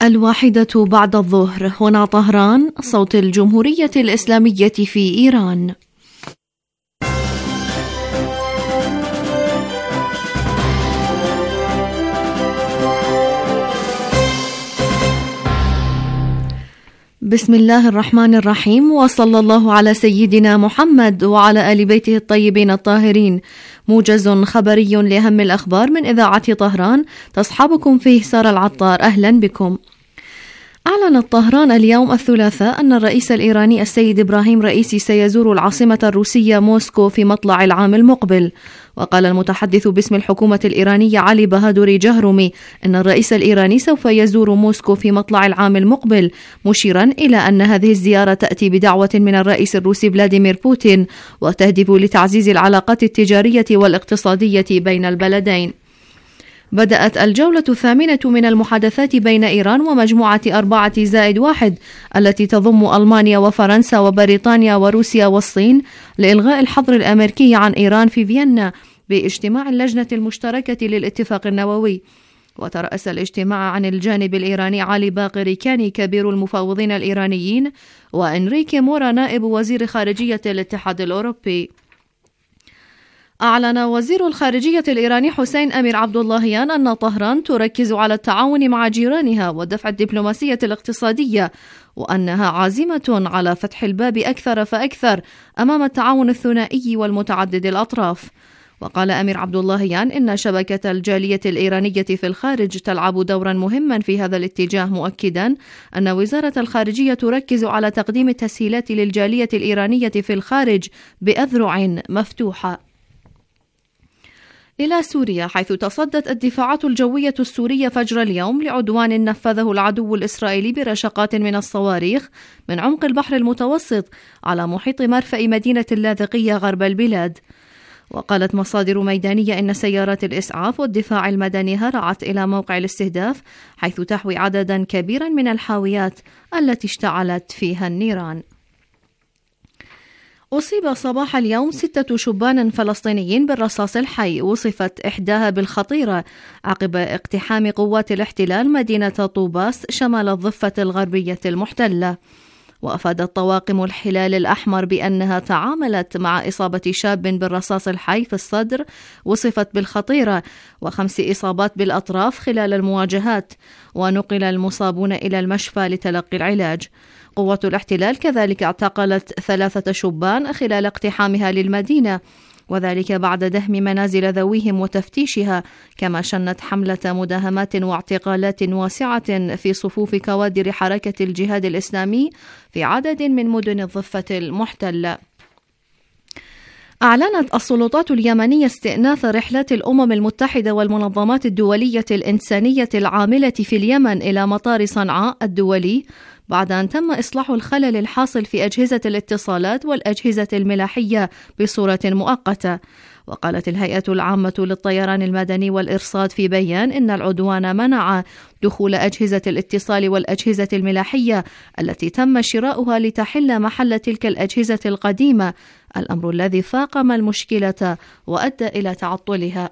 1:00 بعد الظهر. هنا طهران، صوت الجمهورية الإسلامية في إيران. بسم الله الرحمن الرحيم، وصلى الله على سيدنا محمد وعلى آل بيته الطيبين الطاهرين. موجز خبري لأهم الأخبار من إذاعة طهران، تصحبكم فيه سارة العطار. أهلا بكم. أعلنت طهران اليوم الثلاثاء أن الرئيس الإيراني السيد إبراهيم رئيسي سيزور العاصمة الروسية موسكو في مطلع العام المقبل. وقال المتحدث باسم الحكومة الإيرانية علي بهادوري جهرمي أن الرئيس الإيراني سوف يزور موسكو في مطلع العام المقبل، مشيرا إلى أن هذه الزيارة تأتي بدعوة من الرئيس الروسي فلاديمير بوتين وتهدف لتعزيز العلاقات التجارية والاقتصادية بين البلدين. بدأت الجولة الثامنة من المحادثات بين إيران ومجموعة 4+1 التي تضم ألمانيا وفرنسا وبريطانيا وروسيا والصين لإلغاء الحظر الأمريكي عن إيران في فيينا باجتماع اللجنة المشتركة للاتفاق النووي. وترأس الاجتماع عن الجانب الإيراني علي باقر كاني كبير المفاوضين الإيرانيين وإنريكي مورا نائب وزير خارجية الاتحاد الأوروبي. أعلن وزير الخارجية الإيراني حسين أمير عبداللهيان أن طهران تركز على التعاون مع جيرانها ودفع الدبلوماسية الاقتصادية، وأنها عازمة على فتح الباب أكثر فأكثر أمام التعاون الثنائي والمتعدد الأطراف. وقال أمير عبداللهيان إن شبكة الجالية الإيرانية في الخارج تلعب دورا مهما في هذا الاتجاه، مؤكدا أن وزارة الخارجية تركز على تقديم التسهيلات للجالية الإيرانية في الخارج بأذرع مفتوحة. إلى سوريا، حيث تصدت الدفاعات الجوية السورية فجر اليوم لعدوان نفذه العدو الإسرائيلي برشقات من الصواريخ من عمق البحر المتوسط على محيط مرفأ مدينة اللاذقية غرب البلاد. وقالت مصادر ميدانية إن سيارات الإسعاف والدفاع المدني هرعت إلى موقع الاستهداف، حيث تحوي عددا كبيرا من الحاويات التي اشتعلت فيها النيران. أصيب صباح اليوم 6 شبان فلسطينيين بالرصاص الحي، وصفت إحداها بالخطيرة عقب اقتحام قوات الاحتلال مدينة طوباس شمال الضفة الغربية المحتلة. وأفادت طواقم الهلال الأحمر بأنها تعاملت مع إصابة شاب بالرصاص الحي في الصدر، وصفت بالخطيرة، و5 إصابات بالأطراف خلال المواجهات، ونقل المصابون إلى المشفى لتلقي العلاج. قوة الاحتلال كذلك اعتقلت 3 شبان خلال اقتحامها للمدينة، وذلك بعد دهم منازل ذويهم وتفتيشها، كما شنت حملة مداهمات واعتقالات واسعة في صفوف كوادر حركة الجهاد الإسلامي في عدد من مدن الضفة المحتلة. أعلنت السلطات اليمنية استئناف رحلات الأمم المتحدة والمنظمات الدولية الإنسانية العاملة في اليمن إلى مطار صنعاء الدولي بعد أن تم إصلاح الخلل الحاصل في أجهزة الاتصالات والأجهزة الملاحية بصورة مؤقتة. وقالت الهيئة العامة للطيران المدني والإرصاد في بيان إن العدوان منع دخول أجهزة الاتصال والأجهزة الملاحية التي تم شراؤها لتحل محل تلك الأجهزة القديمة، الأمر الذي فاقم المشكلة وأدى إلى تعطلها.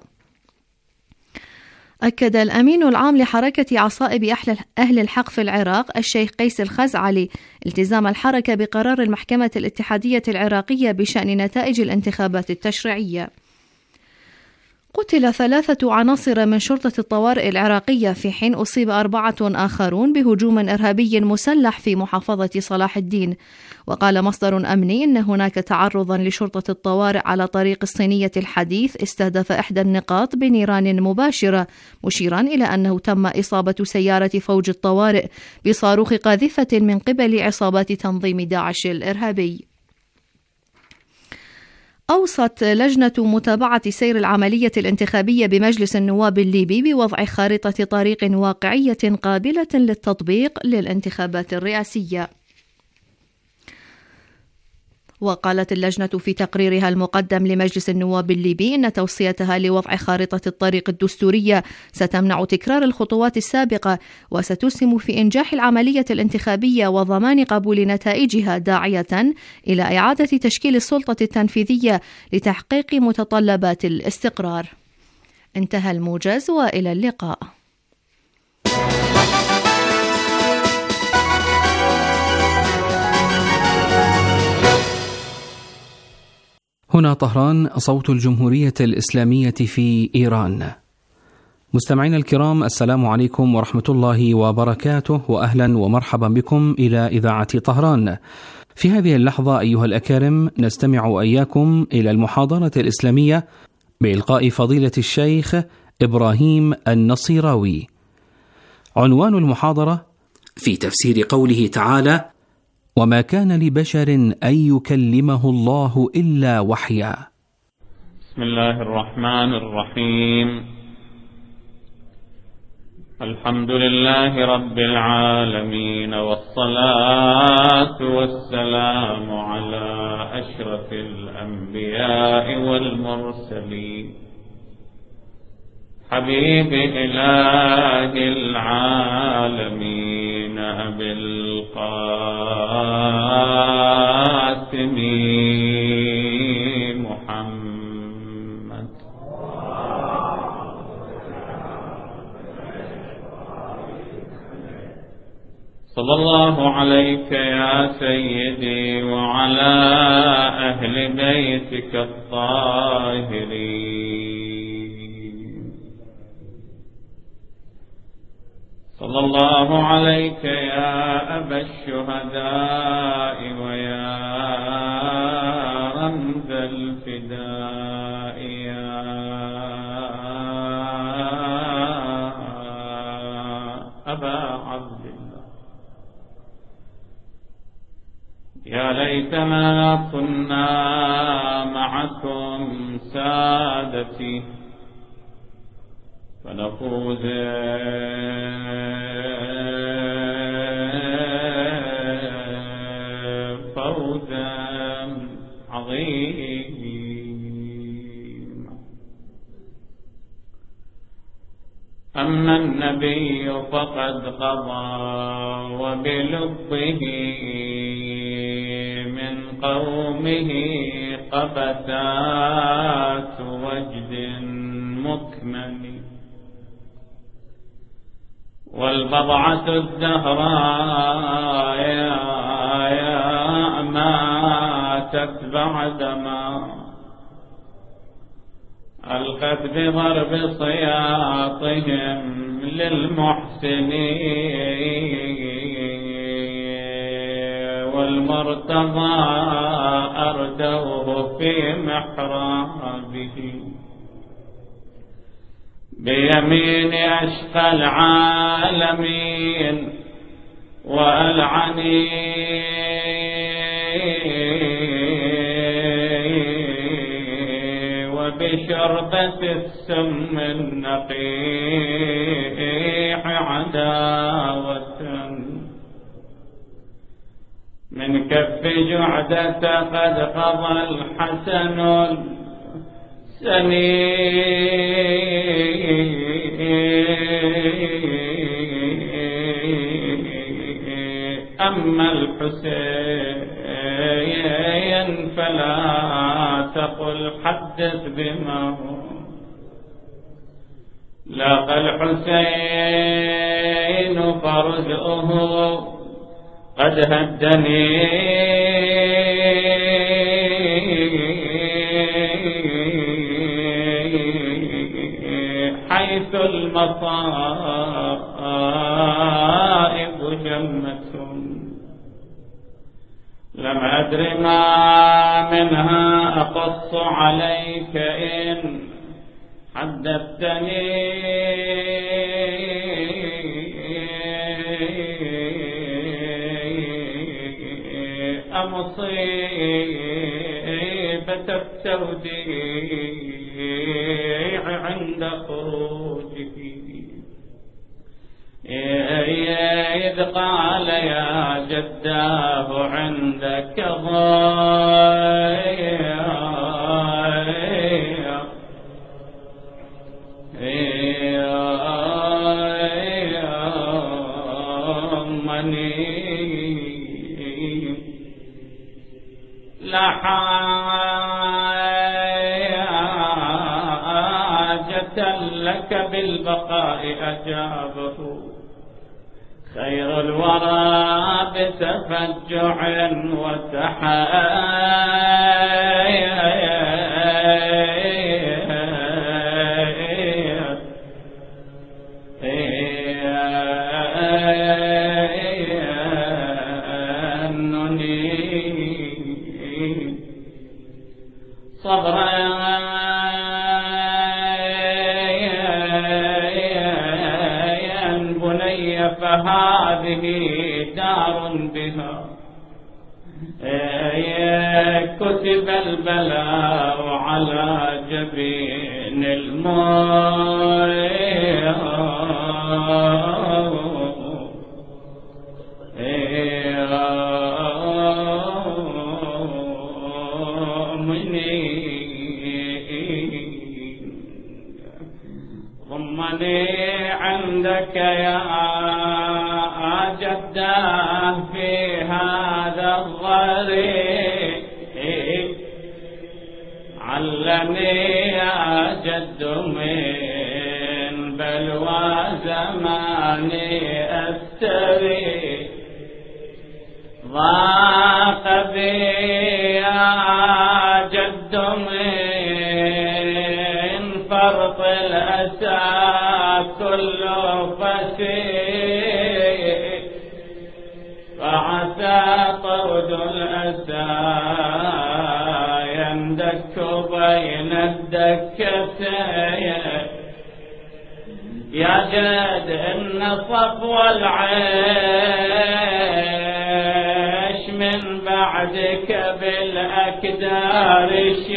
أكد الأمين العام لحركة عصائب أهل الحق في العراق الشيخ قيس الخزعلي التزام الحركة بقرار المحكمة الاتحادية العراقية بشأن نتائج الانتخابات التشريعية. قتل 3 عناصر من شرطة الطوارئ العراقية، في حين أصيب 4 آخرون بهجوم إرهابي مسلح في محافظة صلاح الدين. وقال مصدر أمني إن هناك تعرضا لشرطة الطوارئ على طريق الصينية الحديث استهدف إحدى النقاط بنيران مباشرة، مشيرا إلى أنه تم إصابة سيارة فوج الطوارئ بصاروخ قاذفة من قبل عصابات تنظيم داعش الإرهابي. أوصت لجنة متابعة سير العملية الانتخابية بمجلس النواب الليبي بوضع خارطة طريق واقعية قابلة للتطبيق للانتخابات الرئاسية. وقالت اللجنة في تقريرها المقدم لمجلس النواب الليبي إن توصيتها لوضع خارطة الطريق الدستورية ستمنع تكرار الخطوات السابقة وستسهم في إنجاح العملية الانتخابية وضمان قبول نتائجها، داعية إلى إعادة تشكيل السلطة التنفيذية لتحقيق متطلبات الاستقرار. انتهى الموجز، وإلى اللقاء. هنا طهران، صوت الجمهورية الإسلامية في إيران. مستمعينا الكرام، السلام عليكم ورحمة الله وبركاته، وأهلا ومرحبا بكم إلى إذاعة طهران. في هذه اللحظة أيها الأكارم نستمع إياكم إلى المحاضرة الإسلامية بإلقاء فضيلة الشيخ إبراهيم النصيراوي. عنوان المحاضرة: في تفسير قوله تعالى: وما كان لبشر أن يكلمه الله إلا وحيا. بسم الله الرحمن الرحيم. الحمد لله رب العالمين، والصلاة والسلام على أشرف الأنبياء والمرسلين، حبيب إله العالمين أبي القاسم محمد، صلى الله عليك يا سيدي وعلى أهل بيتك الطاهرين، صلى الله عليك يا أبا الشهداء ويا رمز الفداء يا أبا عبد الله. يا ليتنا كنا معكم سادتي فنفوز فوزا عظيما. أما النبي فقد قضى وبلبه من قومه قبسات وجد مكمن، والبضعة الدهراء يا ماتت بعدما ألقت بضرب صياطهم للمحسنين، والمرتضى أردوه في محرابه بيمين أشقى العالمين وألعني وبشربة السم النقيح عداوة من كف جعدة قد قضى الحسن أما الحسين فلا تقل حدث بما هو، لاقى الحسين فرزقه قد هدني حيث المصائب جمة لم أدر ما منها أقص عليك إن حدثتني، أمصيبة التوديع عند خروجه إذ قال يا جداه عندك لا حاجة لك بالبقاء أجابه خير الورى بتفجع وتحايا صبرا بني فهذه دار بها كتب البلاء على جبين ضمني عندك يا جده في هذا الضريح علمني يا جد من بلوى زماني أستري ضاق بي يا جد من فرط الأسى كل فسيح فعسى طرد الأسى يندك بين الدكتين يا جد إن صفو العيش من بعدك بالأكدار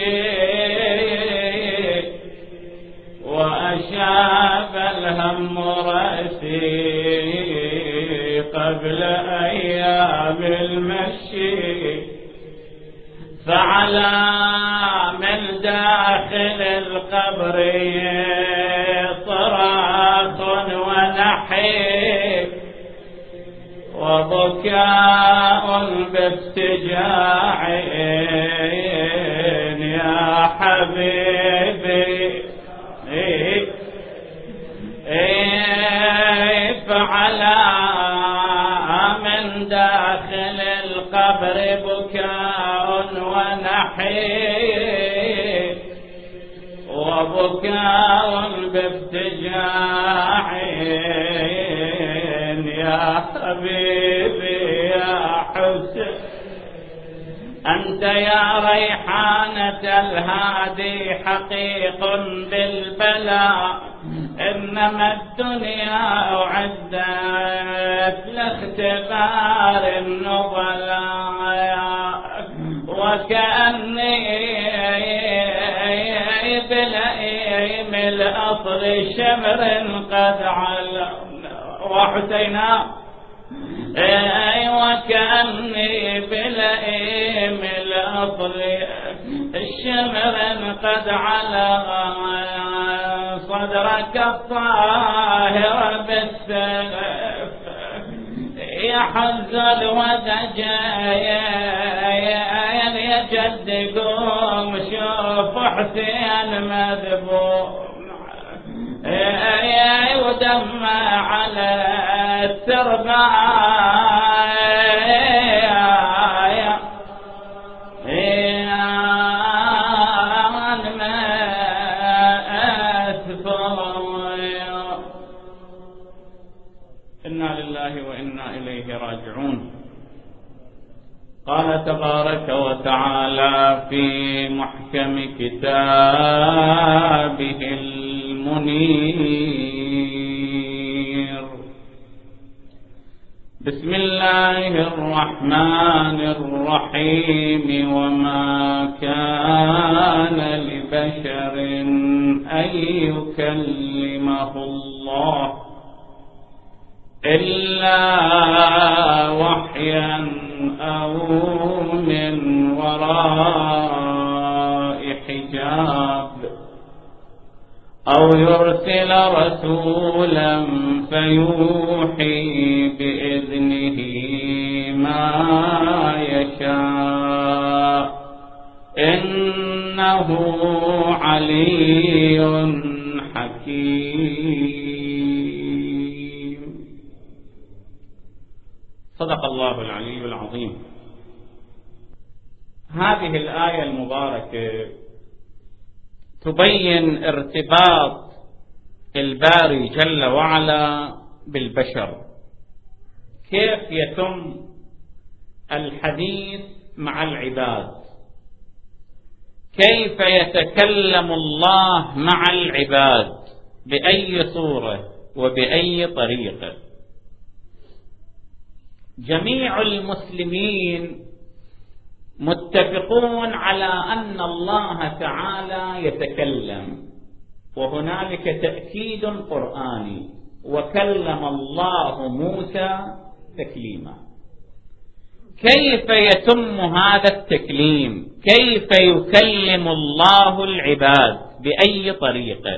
شيء وأشاب الهم رأسي قبل أيام المشي فعلى من داخل القبر صراخ ونحيب وبكاء بافتجاع يا حبيبي فعلى من داخل القبر بكاء ونحيب وبكاء بافتجاع يا حبيبي يا حسين أنت يا ريحانة الهادي حقيق بالبلاء إنما الدنيا أعدت لاختبار النبلاء وكأني بلئيم الأصل شمر قد علمنا وحسينا وكأني بلئيم الأصل الشمر قد على صدرك الطاهر بالسلف يحز الودجين يا جد قوم شوف حسين مذبوح ودمع على الترباية إنا لله وإنا إليه راجعون. قال تبارك وتعالى في محكم كتابه المنير بسم الله الرحمن الرحيم وما كان لبشر أن يكلمه الله إلا وحيا أو من وراء حجاب أو يرسل رسولا فيوحي بإذنه ما يشاء إنه علي حكيم. صدق الله العلي العظيم. هذه الآية المباركة تبين ارتباط الباري جل وعلا بالبشر كيف يتم الحديث مع العباد، كيف يتكلم الله مع العباد، بأي صورة وبأي طريقة. جميع المسلمين متفقون على أن الله تعالى يتكلم، وهنالك تأكيد قرآني: وكلم الله موسى تكليما. كيف يتم هذا التكليم؟ كيف يكلم الله العباد؟ بأي طريقة؟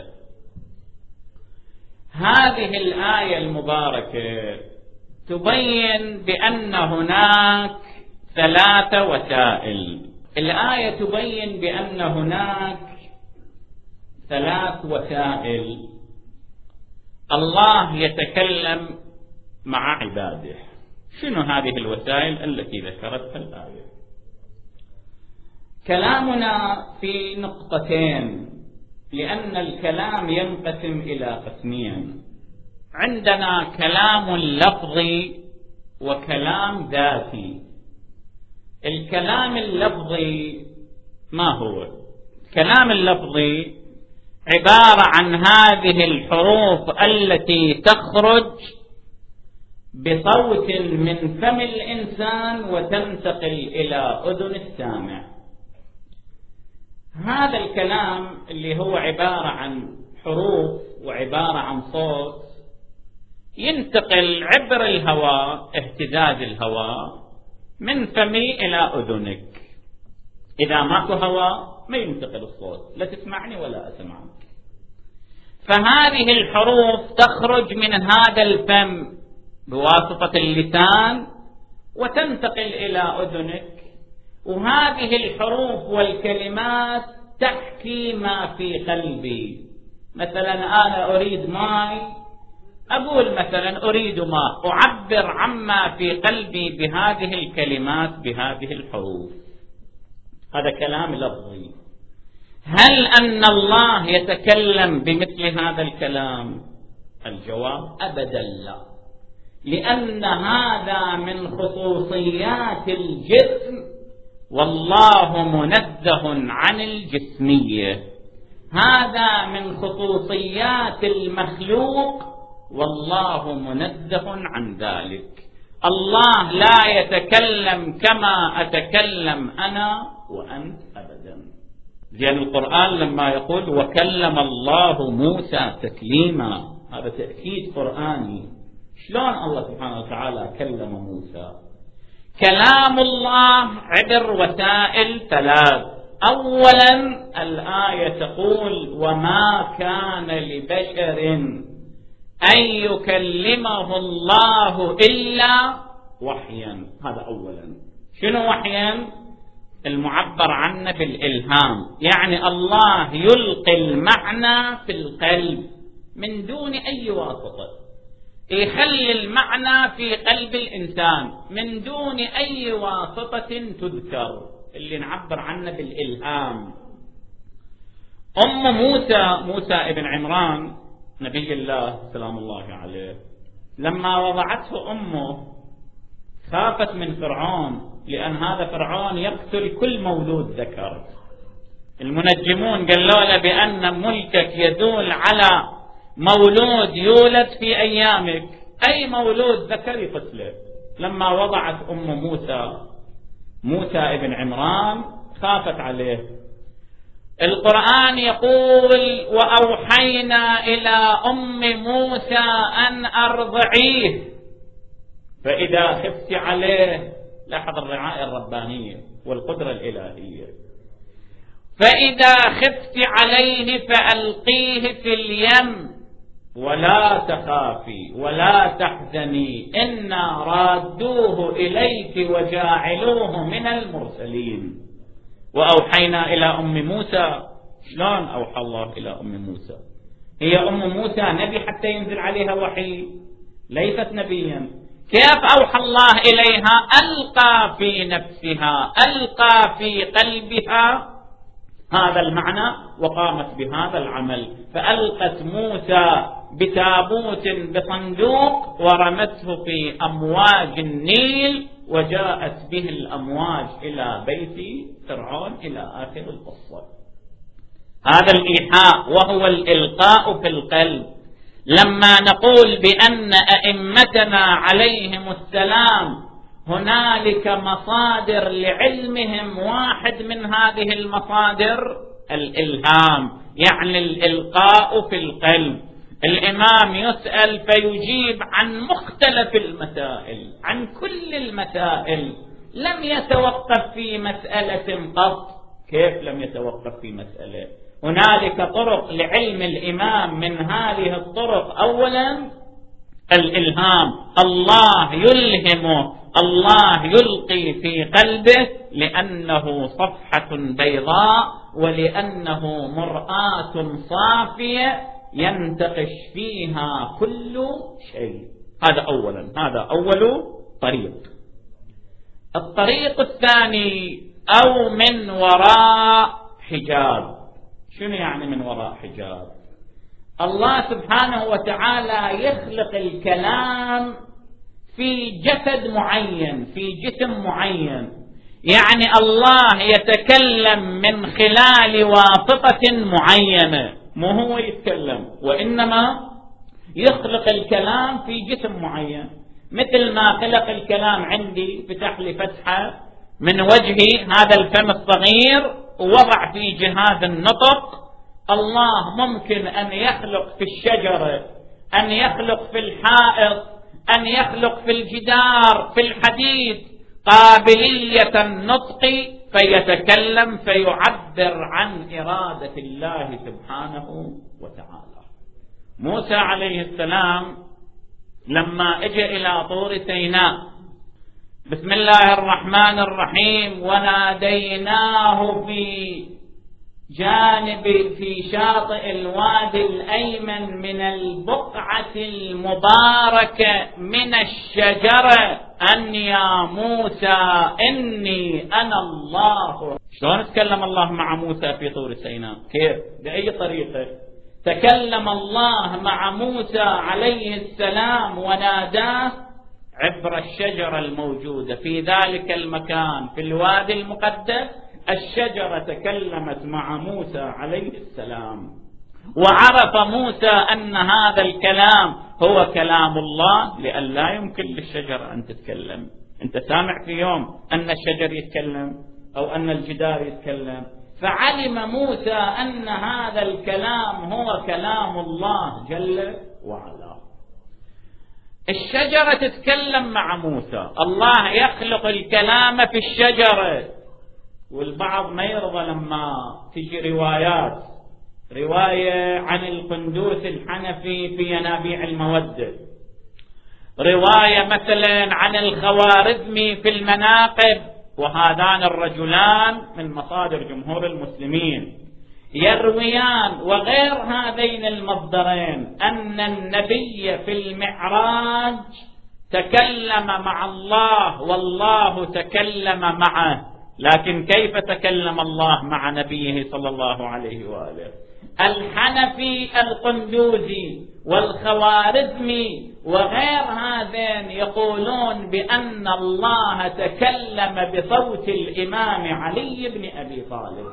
هذه الآية المباركة تبين بأن هناك 3 وسائل. الآية تبين بأن هناك 3 وسائل الله يتكلم مع عباده. شنو هذه الوسائل التي ذكرتها الآية؟ كلامنا في نقطتين، لأن الكلام ينقسم إلى قسمين: عندنا كلام لفظي وكلام ذاتي. الكلام اللفظي ما هو؟ الكلام اللفظي عبارة عن هذه الحروف التي تخرج بصوت من فم الإنسان وتنتقل إلى أذن السامع. هذا الكلام اللي هو عبارة عن حروف وعبارة عن صوت ينتقل عبر الهواء، اهتزاز الهواء من فمي إلى أذنك. إذا ماكو هواء ما ينتقل الصوت، لا تسمعني ولا أسمعك. فهذه الحروف تخرج من هذا الفم بواسطة اللسان وتنتقل إلى أذنك، وهذه الحروف والكلمات تحكي ما في قلبي. مثلا أنا أريد ماء، أقول مثلا أريد ماء، أعبر عما في قلبي بهذه الكلمات بهذه الحروف. هذا كلام لفظي. هل أن الله يتكلم بمثل هذا الكلام؟ الجواب أبدا لا، لأن هذا من خصوصيات الجسم، والله منزه عن الجسمية. هذا من خصوصيات المخلوق، والله منزه عن ذلك. الله لا يتكلم كما أتكلم أنا وأنت أبدا. لأن القرآن لما يقول وكلم الله موسى تكليما، هذا تأكيد قرآني. شلون الله سبحانه وتعالى كلم موسى؟ كلام الله عبر وسائل 3. أولا الآية تقول وما كان لبشر أن يكلمه الله إلا وحيا. هذا أولا. شنو وحيا؟ المعبر عنه بالإلهام، يعني الله يلقي المعنى في القلب من دون أي واسطة، يخلي المعنى في قلب الإنسان من دون أي واسطة تذكر، اللي نعبر عنه بالإلهام. أم موسى ابن عمران نبي الله سلام الله عليه، لما وضعته أمه خافت من فرعون، لأن هذا فرعون يقتل كل مولود ذكر. المنجمون قالوا له بأن ملكك يدل على مولود يولد في أيامك، أي مولود ذكر يقتله. لما وضعت أم موسى ابن عمران خافت عليه. القرآن يقول وأوحينا إلى أم موسى أن أرضعيه، فإذا خفت عليه، لاحظ الرعاية الربانية والقدرة الإلهية، فإذا خفت عليه فألقيه في اليم ولا تخافي ولا تحزني إنا رادوه إليك وجاعلوه من المرسلين. وأوحينا إلى أم موسى. شلون أوحى الله إلى أم موسى؟ هي أم موسى نبي حتى ينزل عليها وحي؟ ليست نبيا. كيف أوحى الله إليها؟ ألقى في نفسها، ألقى في قلبها هذا المعنى وقامت بهذا العمل. فألقت موسى بتابوت بصندوق ورمته في أمواج النيل، وجاءت به الأمواج إلى بيت فرعون إلى آخر القصة. هذا الإيحاء وهو الإلقاء في القلب. لما نقول بأن أئمتنا عليهم السلام هنالك مصادر لعلمهم، واحد من هذه المصادر الإلهام، يعني الإلقاء في القلب. الإمام يسأل فيجيب عن مختلف المسائل، عن كل المسائل، لم يتوقف في مسألة قط. كيف لم يتوقف في مسألة؟ هنالك طرق لعلم الإمام، من هذه الطرق أولا الإلهام، الله يلهمه، الله يلقي في قلبه، لأنه صفحة بيضاء ولأنه مرآة صافية ينتقش فيها كل شيء. هذا أولا، هذا أول طريق. الطريق الثاني أو من وراء حجاب. شنو يعني من وراء حجاب؟ الله سبحانه وتعالى يخلق الكلام في جسد معين، في جسم معين، يعني الله يتكلم من خلال واسطة معينة، مو هو يتكلم وإنما يخلق الكلام في جسم معين. مثل ما خلق الكلام عندي، فتح لي فتحة من وجهي هذا الفم الصغير ووضع في جهاز النطق. الله ممكن أن يخلق في الشجرة، أن يخلق في الحائط، أن يخلق في الجدار، في الحديد قابلية النطق فيتكلم فيعبر عن إرادة الله سبحانه وتعالى. موسى عليه السلام لما اجى إلى طور سيناء، بسم الله الرحمن الرحيم، وناديناه في شاطئ الوادي الأيمن من البقعة المباركة من الشجرة أن يا موسى إني أنا الله. شلون تكلم الله مع موسى في طور سيناء؟ كيف؟ بأي طريقة؟ تكلم الله مع موسى عليه السلام وناداه عبر الشجرة الموجودة في ذلك المكان في الوادي المقدس. الشجرة تكلمت مع موسى عليه السلام، وعرف موسى أن هذا الكلام هو كلام الله، لأن لا يمكن للشجرة أن تتكلم. أنت سامع في يوم أن الشجر يتكلم أو أن الجدار يتكلم، فعلم موسى أن هذا الكلام هو كلام الله جل وعلا. الشجرة تتكلم مع موسى، الله يخلق الكلام في الشجرة. والبعض ما يرضى لما تجي رواية عن القندوس الحنفي في ينابيع المودة، رواية مثلا عن الخوارزمي في المناقب، وهذان الرجلان من مصادر جمهور المسلمين يرويان وغير هذين المصدرين أن النبي في المعراج تكلم مع الله والله تكلم معه. لكن كيف تكلم الله مع نبيه صلى الله عليه وآله؟ الحنفي القندوزي والخوارزمي وغير هذين يقولون بأن الله تكلم بصوت الإمام علي بن أبي طالب.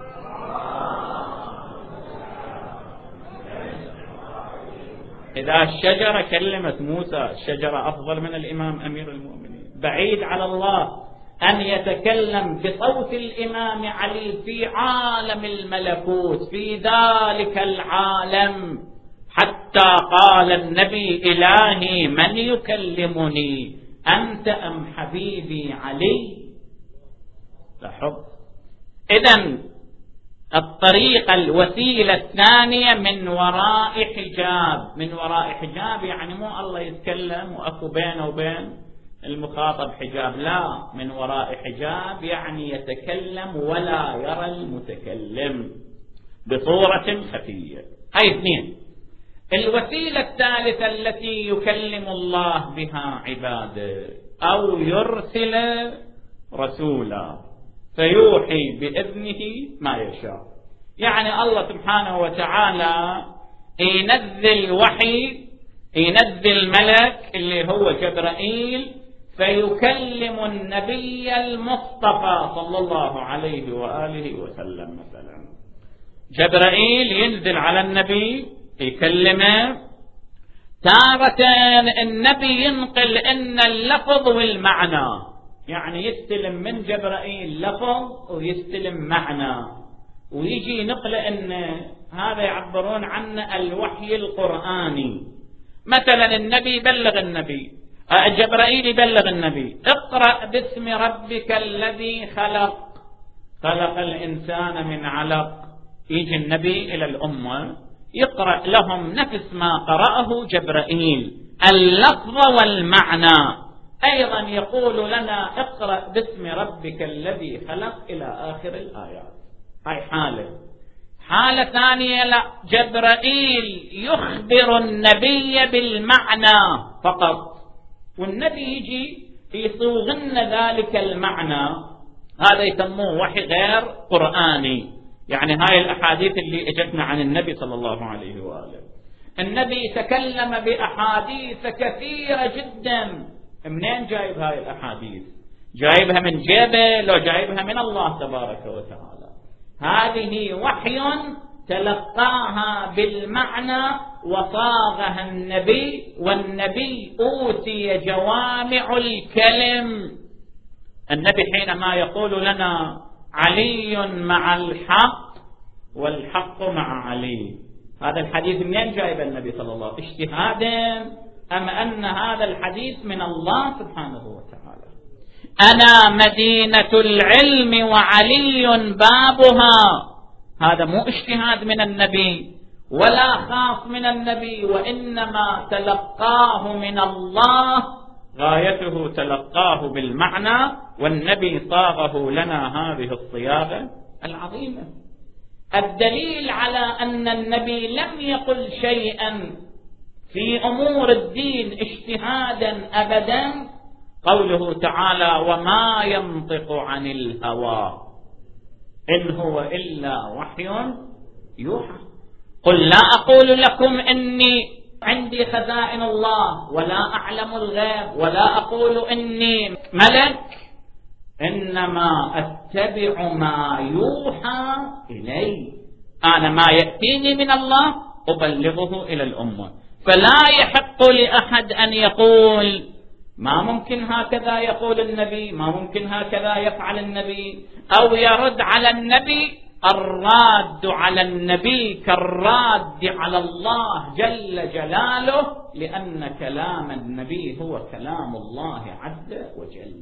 إذا الشجرة كلمت موسى، الشجرة أفضل من الإمام أمير المؤمنين. بعيد على الله أن يتكلم بصوت الإمام علي في عالم الملكوت، في ذلك العالم، حتى قال النبي إلهي من يكلمني أنت أم حبيبي علي؟ لحب. إذن الطريقة الوسيلة الثانية من وراء حجاب. من وراء حجاب يعني مو الله يتكلم وأكو بينه وبين المخاطب حجاب، لا، من وراء حجاب يعني يتكلم ولا يرى المتكلم بصورة خفية. هاي اثنين. الوسيلة الثالثة التي يكلم الله بها عباده أو يرسل رسولا فيوحي بإذنه ما يشاء. يعني الله سبحانه وتعالى ينزل وحي، ينزل ملك اللي هو جبرائيل فيكلم النبي المصطفى صلى الله عليه وآله وسلم. مثلا جبرائيل ينزل على النبي يكلمه، تارة النبي ينقل إن اللفظ والمعنى، يعني يستلم من جبرائيل لفظ ويستلم معنى، ويجي نقل إن هذا يعبرون عنه الوحي القرآني. مثلا النبي يبلغ النبي، جبرائيل يبلغ النبي اقرأ باسم ربك الذي خلق، خلق الإنسان من علق. يجي النبي إلى الأمة يقرأ لهم نفس ما قرأه جبرائيل، اللفظ والمعنى. أيضا يقول لنا اقرأ باسم ربك الذي خلق إلى آخر الآيات. هاي حالة ثانية لا، جبرائيل يخبر النبي بالمعنى فقط، والنبي يجي يصوغن ذلك المعنى، هذا يسموه وحي غير قرآني. يعني هاي الأحاديث اللي اجتنا عن النبي صلى الله عليه وآله، النبي تكلم بأحاديث كثيرة جدا. منين جايب هاي الأحاديث؟ جايبها من جيبه لو جايبها من الله تبارك وتعالى. هذه وحي تلقاها بالمعنى وصاغها النبي، والنبي أوتي جوامع الكلم. النبي حينما يقول لنا علي مع الحق والحق مع علي، هذا الحديث منين جايب النبي صلى الله عليه وسلم؟ اجتهادا أم أن هذا الحديث من الله سبحانه وتعالى؟ أنا مدينة العلم وعلي بابها، هذا مو اجتهاد من النبي ولا خاص من النبي، وإنما تلقاه من الله، غايته تلقاه بالمعنى، والنبي صاغه لنا هذه الصياغة العظيمة. الدليل على أن النبي لم يقل شيئا في أمور الدين اجتهادا أبدا قوله تعالى وما ينطق عن الهوى إن هو إلا وحي يوحى. قل لا أقول لكم إني عندي خزائن الله ولا أعلم الغيب ولا أقول إني ملك، إنما أتبع ما يوحى إلي، أنا ما يأتيني من الله أبلغه إلى الأمة. فلا يحق لأحد أن يقول ما ممكن هكذا يقول النبي، ما ممكن هكذا يفعل النبي، أو يرد على النبي. الراد على النبي كالراد على الله جل جلاله، لأن كلام النبي هو كلام الله عز وجل.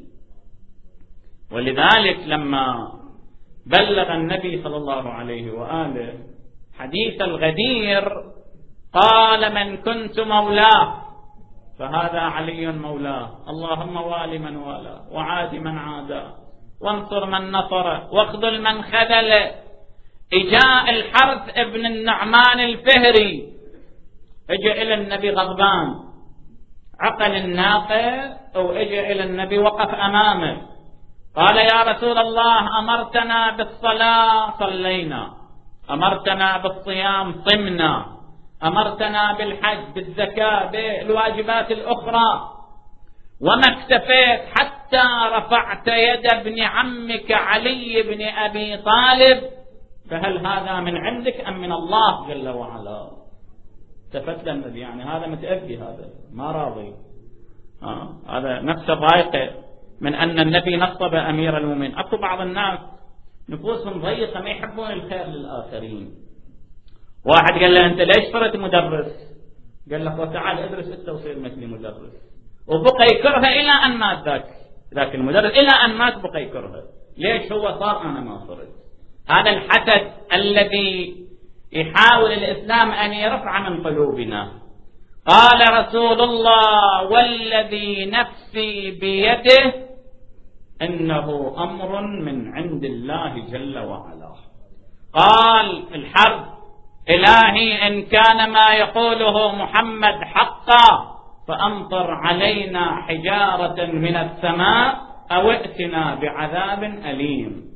ولذلك لما بلغ النبي صلى الله عليه وآله حديث الغدير قال من كنت مولاه فهذا علي مولاه، اللهم وال من والاه وعاد من عاداه وانصر من نصره واخذل من خذله. إجاء الحرث ابن النعمان الفهري اجى إلى النبي غضبان، عقل الناقة واجى إلى النبي وقف أمامه قال يا رسول الله أمرتنا بالصلاة صلينا، أمرتنا بالصيام صمنا، أمرتنا بالحج بالزكاة بالواجبات الأخرى، وما اكتفيت حتى رفعت يد ابن عمك علي بن أبي طالب، فهل هذا من عندك أم من الله جل وعلا؟ التفت النبي، يعني هذا متأذي، هذا ما راضي، هذا نفسه ضايقه من أن النبي نصب أمير المؤمنين. أكو بعض الناس نفوسهم ضيقة ما يحبون الخير للآخرين. واحد قال له أنت ليش صرت مدرس؟ قال له وتعال ادرس أنت وصير مثلي مدرس، وبقى يكرهه إلى أن مات ذاك المدرس، إلى أن مات بقى يكرهه. ليش هو صار أنا ما صرت؟ هذا الحسد الذي يحاول الإسلام أن يرفع من قلوبنا. قال رسول الله والذي نفسي بيده إنه أمر من عند الله جل وعلا. قال الحرب إلهي إن كان ما يقوله محمد حقا فأمطر علينا حجارة من السماء أو ائتنا بعذاب أليم.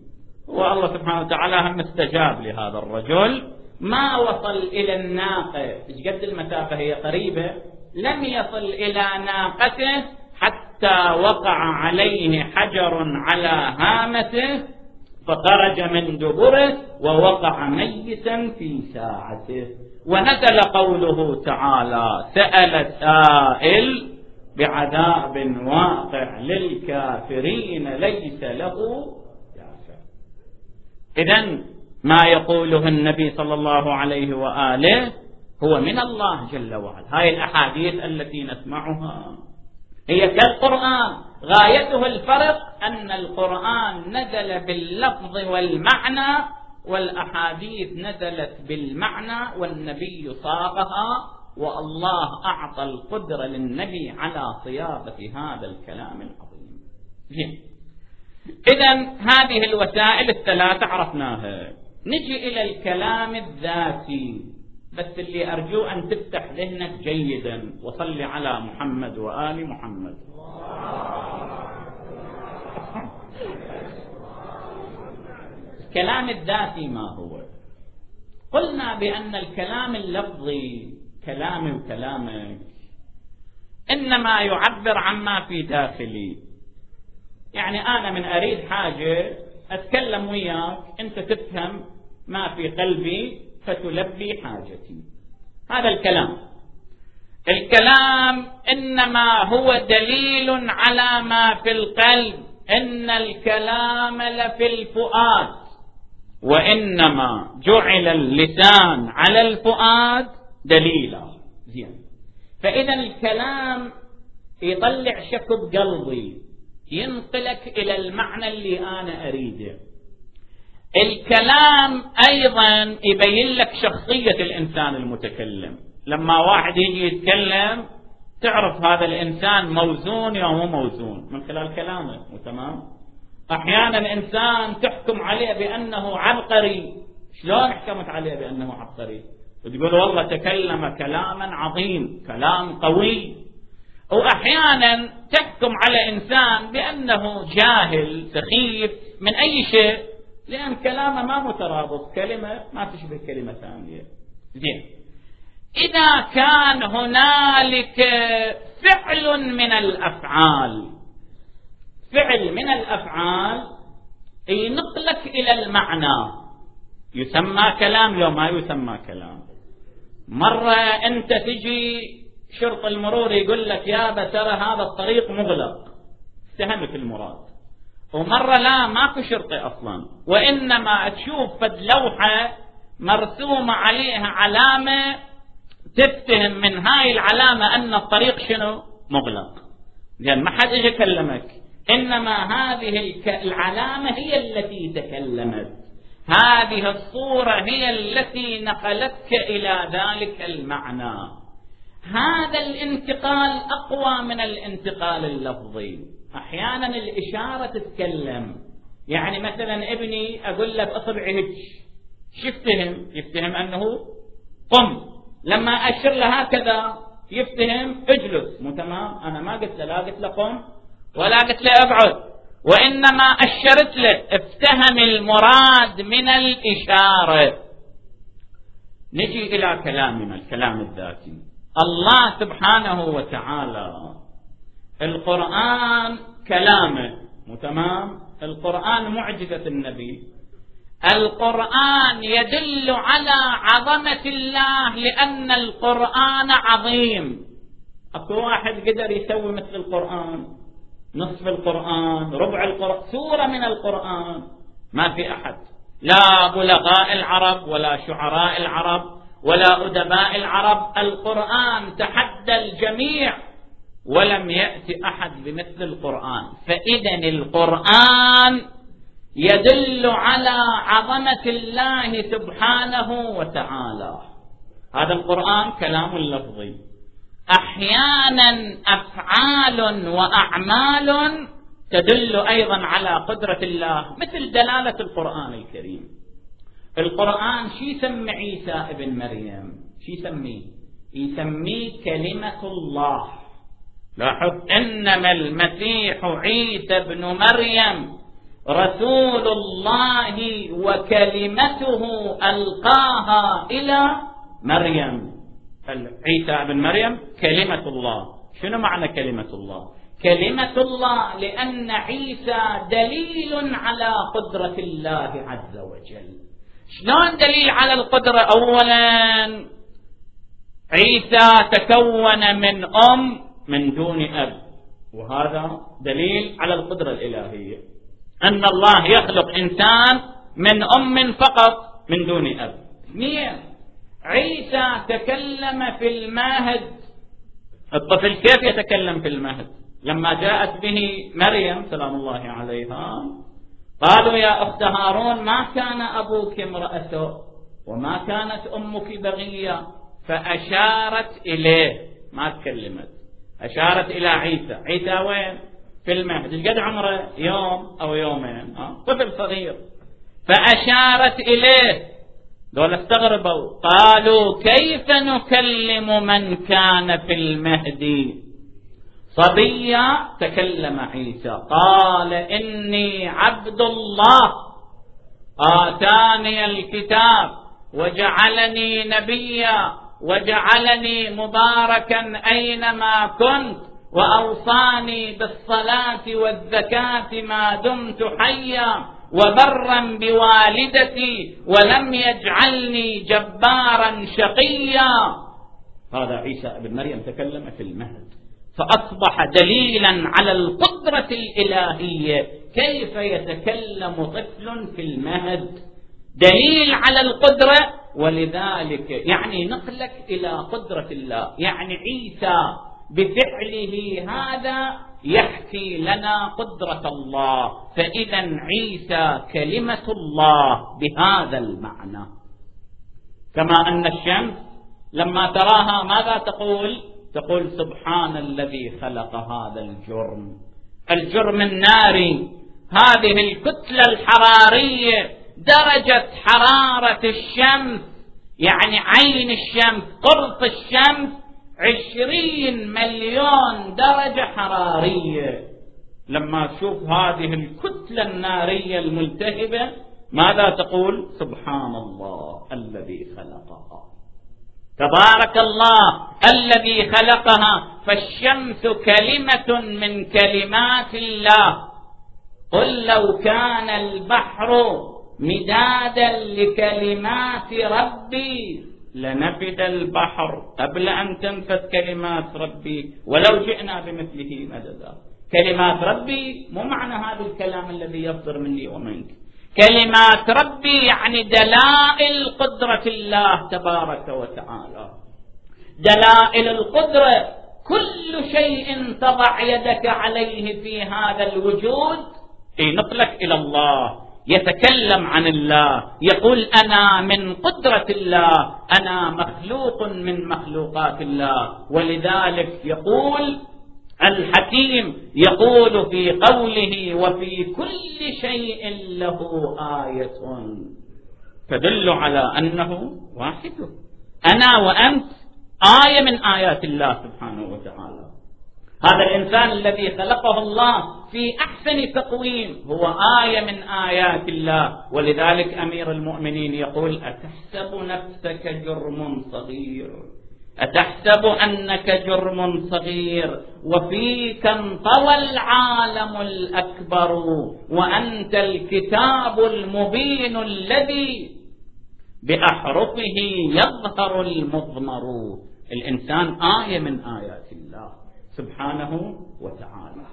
والله سبحانه وتعالى هم استجاب لهذا الرجل، ما وصل إلى الناقة، إيش قد المسافة هي قريبة، لم يصل إلى ناقته حتى وقع عليه حجر على هامته فخرج من دبره ووقع ميتا في ساعته. ونزل قوله تعالى: سأل سائل بعذاب واقع للكافرين ليس له دافع. إذن ما يقوله النبي صلى الله عليه وآله هو من الله جل وعلا. هاي الأحاديث التي نسمعها هي كالقرآن، غايته الفرق أن القرآن نزل باللفظ والمعنى، والأحاديث نزلت بالمعنى والنبي صاغها، والله أعطى القدرة للنبي على صياغة هذا الكلام العظيم. إذن هذه الوسائل الثلاثة عرفناها. نجي إلى الكلام الذاتي، بس اللي أرجو أن تفتح ذهنك جيدا، وصل على محمد وآل محمد. الكلام الذاتي ما هو؟ قلنا بأن الكلام اللفظي كلامي وكلامك إنما يعبر عما في داخلي. يعني أنا من أريد حاجة أتكلم وياك، أنت تفهم ما في قلبي فتلبي حاجتي، هذا الكلام. الكلام إنما هو دليل على ما في القلب، إن الكلام لفي الفؤاد، وإنما جعل اللسان على الفؤاد دليلا. زين، فإذا الكلام يطلع شك بقلبي، ينقلك إلى المعنى اللي أنا أريده. الكلام أيضا يبين لك شخصية الإنسان المتكلم. لما واحد يجي يتكلم تعرف هذا الإنسان موزون يا مو موزون من خلال كلامه، تمام؟ أحيانا إنسان تحكم عليه بأنه عبقري، شلون حكمت عليه بأنه عبقري؟ وتقول والله تكلم كلاما عظيم، كلام قوي. وأحيانا تحكم على إنسان بأنه جاهل سخيف من أي شيء، لأن كلامه ما مترابط، كلمة ما تشبه كلمة ثانية. زين، إذا كان هنالك فعل من الأفعال، فعل من الأفعال ينقلك إلى المعنى، يسمى كلام لو ما يسمى كلام. مرة أنت تجي شرط المرور يقول لك يابا ترى هذا الطريق مغلق، استهمك المراد. ومرة لا، ماكو شرطة أصلا، وإنما تشوف فد لوحة مرسومة عليها علامة تفتهم من هاي العلامة أن الطريق شنو؟ مغلق. لأن ما حد إجا كلمك، إنما هذه العلامة هي التي تكلمت، هذه الصورة هي التي نقلتك إلى ذلك المعنى. هذا الانتقال أقوى من الانتقال اللفظي. أحيانا الإشارة تتكلم، يعني مثلا ابني أقول لك أصبعي هج، يفتهم أنه قم، لما أشر له هكذا يفتهم اجلس، مو تمام؟ أنا ما قلت له، لا قلت له قم ولا قلت له ابعد، وإنما أشرت له، افتهم المراد من الإشارة. نجي إلى كلامنا، الكلام الذاتي. الله سبحانه وتعالى القرآن كلامه، مو تمام؟ القرآن معجزة النبي، القرآن يدل على عظمة الله لأن القرآن عظيم. أكو واحد قدر يسوي مثل القرآن، نصف القرآن، ربع القرآن، سورة من القرآن؟ ما في أحد، لا بلغاء العرب ولا شعراء العرب ولا أدباء العرب. القرآن تحدى الجميع ولم يأتي أحد بمثل القرآن. فإذن القرآن يدل على عظمة الله سبحانه وتعالى. هذا القرآن كلام لفظي، أحيانا أفعال وأعمال تدل أيضا على قدرة الله، مثل دلالة القرآن الكريم. القرآن شي يسمي عيسى ابن مريم؟ شي يسميه كلمة الله. لاحظ، إنما المسيح عيسى ابن مريم رسول الله وكلمته ألقاها إلى مريم. عيسى بن مريم كلمة الله. شنو معنى كلمة الله؟ كلمة الله لأن عيسى دليل على قدرة الله عز وجل. شلون دليل على القدرة؟ أولا عيسى تكون من أم من دون أب، وهذا دليل على القدرة الإلهية، أن الله يخلق إنسان من أم فقط من دون أب. اثنين، عيسى تكلم في المهد. الطفل كيف يتكلم في المهد؟ لما جاءت به مريم سلام الله عليها قالوا يا أخت هارون ما كان أبوك امرأ سوء وما كانت أمك بغية، فأشارت إليه، ما تكلمت، أشارت إلى عيسى. عيسى وين؟ في المهد. ايش قد عمره؟ يوم أو يومين، طفل صغير. فأشارت إليه. دول استغربوا قالوا كيف نكلم من كان في المهد صبيا؟ تكلم عيسى قال إني عبد الله آتاني الكتاب وجعلني نبيا وجعلني مباركا أينما كنت وأوصاني بالصلاة والزكاة ما دمت حيا وبرا بوالدتي ولم يجعلني جبارا شقيا. هذا عيسى بن مريم تكلم في المهد، فأصبح دليلا على القدرة الإلهية. كيف يتكلم طفل في المهد؟ دليل على القدرة. ولذلك يعني نقلك إلى قدرة الله، يعني عيسى بفعله هذا يحكي لنا قدرة الله. فإذا عيسى كلمة الله بهذا المعنى. كما أن الشمس لما تراها ماذا تقول؟ تقول سبحان الذي خلق هذا الجرم الناري، هذه الكتلة الحرارية، درجة حرارة الشمس، يعني عين الشمس، قرص الشمس 20 مليون درجة حرارية. لما تشوف هذه الكتلة النارية الملتهبة ماذا تقول؟ سبحان الله الذي خلقها، تبارك الله الذي خلقها. فالشمس كلمة من كلمات الله. قل لو كان البحر مدادا لكلمات ربي لنفد البحر قبل أن تنفد كلمات ربي ولو جئنا بمثله مددا. كلمات ربي مو معنى هذا الكلام الذي يصدر مني ومنك. كلمات ربي يعني دلائل قدرة الله تبارك وتعالى، دلائل القدرة. كل شيء تضع يدك عليه في هذا الوجود نقلك إلى الله، يتكلم عن الله، يقول أنا من قدرة الله، أنا مخلوق من مخلوقات الله. ولذلك يقول الحكيم يقول في قوله وفي كل شيء له آية تدل على أنه واحد. أنا وأنت آية من آيات الله سبحانه وتعالى. هذا الإنسان الذي خلقه الله في أحسن تقويم هو آية من آيات الله. ولذلك أمير المؤمنين يقول أتحسب نفسك جرم صغير، أتحسب أنك جرم صغير وفيك انطوى العالم الأكبر وأنت الكتاب المبين الذي بأحرفه يظهر المضمر. الإنسان آية من آيات الله سبحانه وتعالى.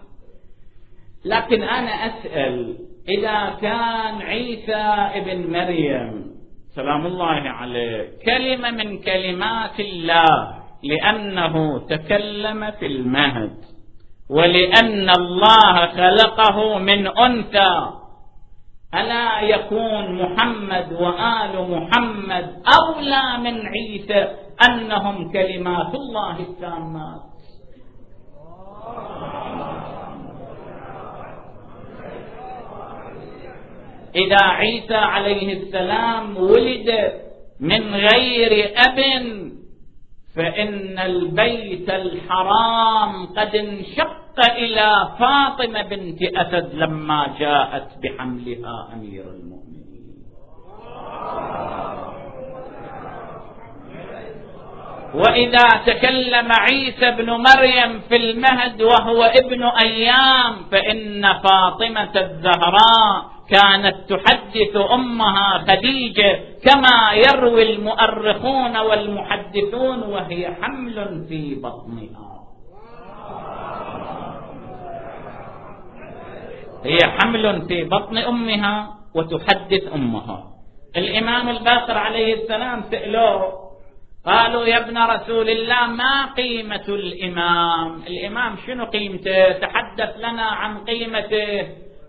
لكن أنا أسأل، إذا كان عيسى ابن مريم سلام الله عليه كلمة من كلمات الله لأنه تكلم في المهد ولأن الله خلقه من أنثى، ألا يكون محمد وآل محمد أولى من عيسى أنهم كلمات الله التامات؟ إذا عيسى عليه السلام ولد من غير أب فإن البيت الحرام قد انشق شق إلى فاطمة بنت أسد لما جاءت بحملها أمير المؤمنين. وإذا تكلم عيسى بن مريم في المهد وهو ابن أيام فإن فاطمة الزهراء كانت تحدث أمها خديجة كما يروي المؤرخون والمحدثون وهي حمل في بطنها. هي حمل في بطن أمها وتحدث أمها. الإمام الباقر عليه السلام سألوه قالوا يا ابن رسول الله ما قيمة الإمام؟ الإمام شنو قيمته؟ تحدث لنا عن قيمته.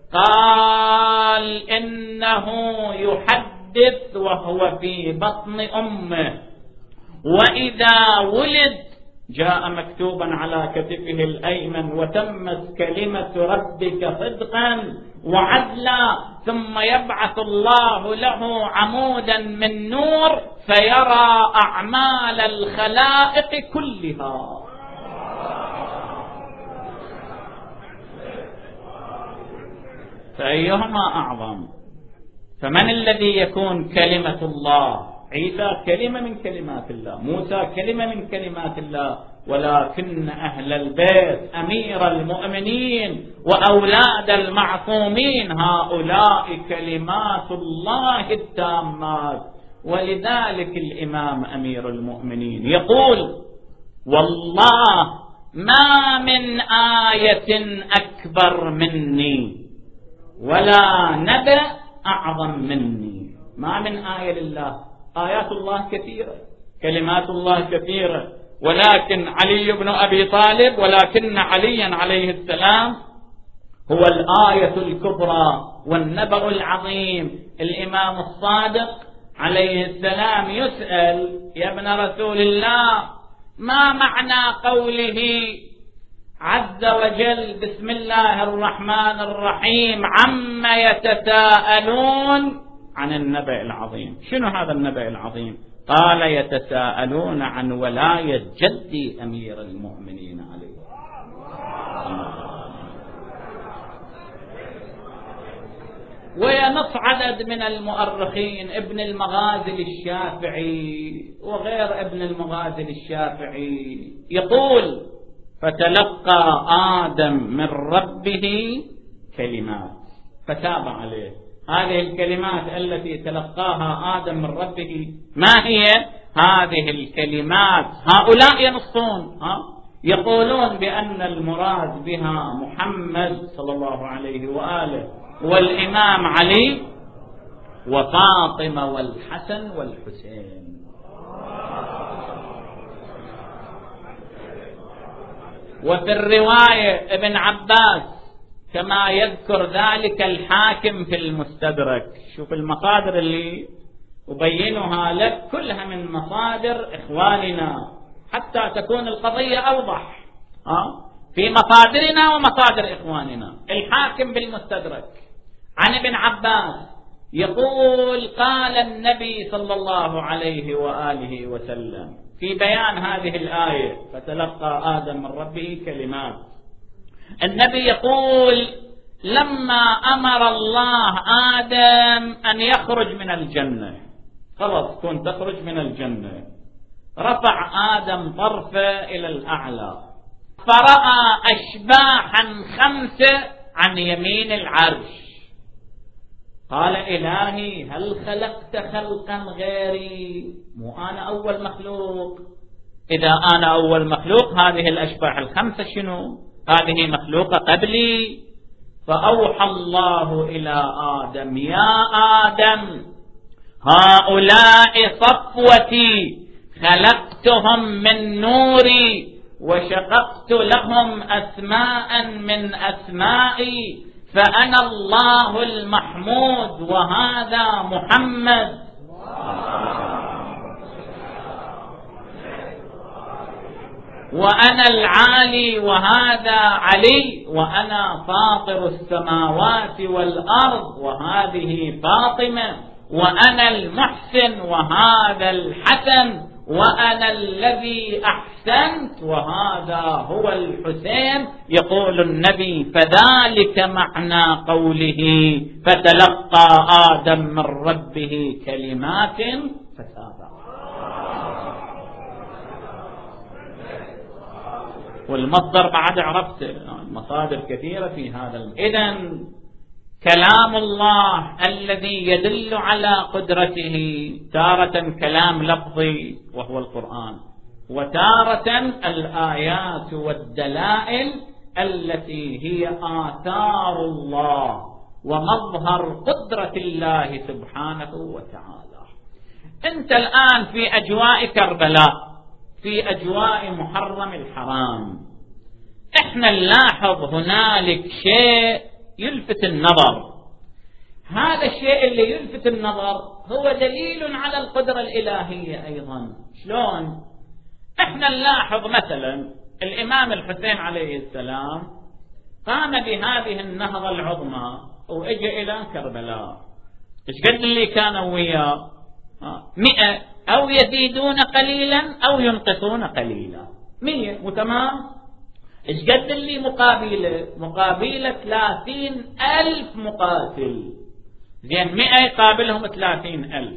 قال إنه يحدث وهو في بطن أمه، وإذا ولد جاء مكتوبا على كتفه الأيمن وتمت كلمة ربك صدقا وعدلا، ثم يبعث الله له عمودا من نور فيرى أعمال الخلائق كلها. فأيهما أعظم؟ فمن الذي يكون كلمة الله؟ عيسى كلمة من كلمات الله، موسى كلمة من كلمات الله، ولكن أهل البيت أمير المؤمنين وأولاد المعصومين هؤلاء كلمات الله التامات. ولذلك الإمام أمير المؤمنين يقول والله ما من آية أكبر مني ولا نبأ أعظم مني. ما من آية لله، آيات الله كثيرة، كلمات الله كثيرة، ولكن علي بن أبي طالب ولكن عليا عليه السلام هو الآية الكبرى والنبأ العظيم. الإمام الصادق عليه السلام يسأل يا ابن رسول الله ما معنى قوله عز وجل بسم الله الرحمن الرحيم عما يتساءلون عن النبأ العظيم؟ شنو هذا النبأ العظيم؟ قال يتساءلون عن ولاية جدي أمير المؤمنين عليه. وينص عدد من المؤرخين ابن المغازل الشافعي وغير ابن المغازل الشافعي يقول فتلقى آدم من ربه كلمات فتاب عليه. هذه الكلمات التي تلقاها آدم من ربه ما هي؟ هذه الكلمات هؤلاء ينصون يقولون بأن المراد بها محمد صلى الله عليه وآله والإمام علي وفاطمة والحسن والحسين. وفي الرواية ابن عباس كما يذكر ذلك الحاكم في المستدرك. شوف المصادر اللي أبينها لك كلها من مصادر إخواننا حتى تكون القضية أوضح في مصادرنا ومصادر إخواننا. الحاكم بالمستدرك عن ابن عباس يقول قال النبي صلى الله عليه وآله وسلم في بيان هذه الآية فتلقى آدم من ربه كلمات. النبي يقول لما أمر الله آدم أن يخرج من الجنة، خلاص كنت تخرج من الجنة، رفع آدم طرفه إلى الأعلى فرأى أشباحا 5 عن يمين العرش. قال إلهي هل خلقت خلقا غيري؟ مو أنا أول مخلوق؟ إذا أنا أول مخلوق هذه الأشباح 5 شنو؟ هذه مخلوقة قبلي. فأوحى الله إلى آدم يا آدم هؤلاء صفوتي خلقتهم من نوري وشققت لهم أسماء من أسمائي فأنا الله المحمود وهذا محمد. وأنا العالي وهذا علي وأنا فاطر السماوات والأرض وهذه فاطمة وأنا المحسن وهذا الحسن وأنا الذي أحسنت وهذا هو الحسين. يقول النبي: فذلك معنى قوله فتلقى آدم من ربه كلمات فتاب. والمصدر بعد عرفت مصادر كثيرة في هذا. إذن كلام الله الذي يدل على قدرته تارة كلام لفظي وهو القرآن، وتارة الآيات والدلائل التي هي آثار الله ومظهر قدرة الله سبحانه وتعالى. أنت الآن في أجواء كربلاء، في أجواء محرم الحرام، إحنا نلاحظ هنالك شيء يلفت النظر. هذا الشيء اللي يلفت النظر هو دليل على القدرة الإلهية أيضا. شلون؟ إحنا نلاحظ مثلا الإمام الحسين عليه السلام قام بهذه النهضة العظمى وإجى إلى كربلاء. إيش قد اللي كانوا وياه؟ 100 أو يزيدون قليلا أو ينقصون قليلا. 100 وتمام. إيش قد اللي مقابلة 30,000 مقاتل. زين 100 يقابلهم 30,000.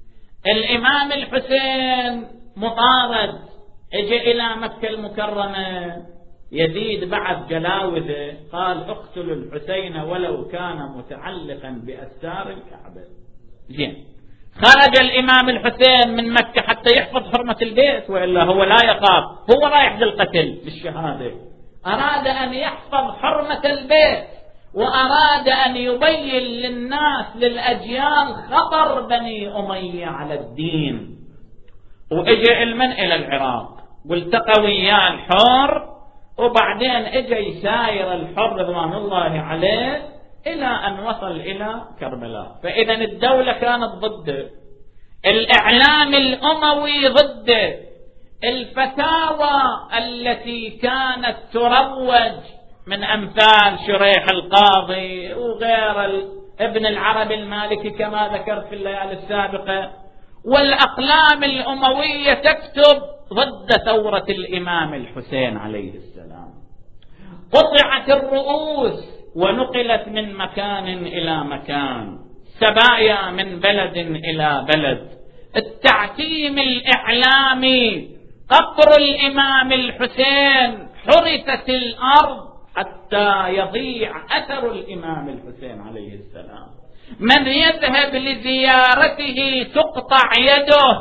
الإمام الحسين مطارد اجى إلى مكة المكرمة. يزيد بعد جلاوذه قال: اقتلوا الحسين ولو كان متعلقا بأستار الكعبة. زين خرج الإمام الحسين من مكة حتى يحفظ حرمة البيت، وإلا هو لا يخاف، هو رايح للقتل بالشهادة. أراد أن يحفظ حرمة البيت وأراد أن يبين للناس للأجيال خطر بني أمية على الدين. وإجى المن إلى العراق والتقى وياه الحر، وبعدين إجى يساير الحر رضوان الله عليه إلى أن وصل إلى كربلاء. فإذا الدولة كانت ضده، الإعلام الأموي ضده، الفتاوى التي كانت تروج من أمثال شريح القاضي وغير ابن العربي المالكي كما ذكرت في الليالي السابقة، والأقلام الأموية تكتب ضد ثورة الإمام الحسين عليه السلام. قطعت الرؤوس ونقلت من مكان إلى مكان، سبايا من بلد إلى بلد. التعتيم الإعلامي، قبر الإمام الحسين، حرثت الأرض حتى يضيع أثر الإمام الحسين عليه السلام. من يذهب لزيارته تقطع يده،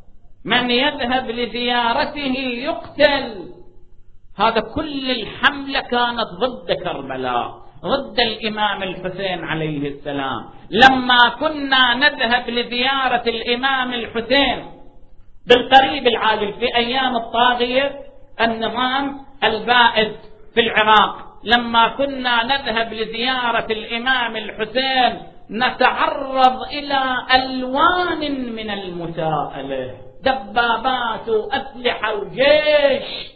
من يذهب لزيارته يقتل. هذا كل الحملة كانت ضد كربلاء، ضد الإمام الحسين عليه السلام. لما كنا نذهب لزيارة الإمام الحسين بالقريب العاجل في أيام الطاغية النظام البائد في العراق، لما كنا نذهب لزيارة الإمام الحسين نتعرض إلى ألوان من المساءلة، دبابات وأسلحة وجيش،